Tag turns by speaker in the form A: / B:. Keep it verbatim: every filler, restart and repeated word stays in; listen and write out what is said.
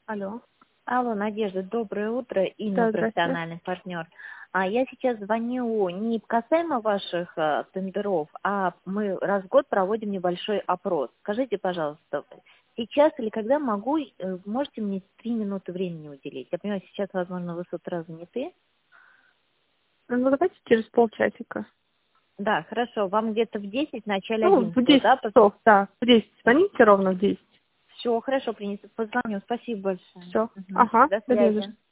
A: Алло.
B: Алло, Надежда, доброе утро. Инна,
A: Да, здравствуйте.
B: профессиональный партнер. А я сейчас звоню не касаемо ваших а, тендеров, а мы раз в год проводим небольшой опрос. Скажите, пожалуйста, сейчас или когда могу, э, можете мне три минуты времени уделить? Я понимаю, сейчас, возможно, вы с утра заняты.
A: Ну, давайте через полчасика.
B: Да, хорошо. Вам где-то в десять, в начале
A: Ну, в
B: одиннадцатого,
A: десять
B: да?
A: часов, да. В десять. Звоните ровно в десять.
B: Все, хорошо, принесу. Позвоню. Спасибо большое.
A: Все.
B: Мгм.
A: Ага.
B: До
A: Да не за
B: связи.
A: что.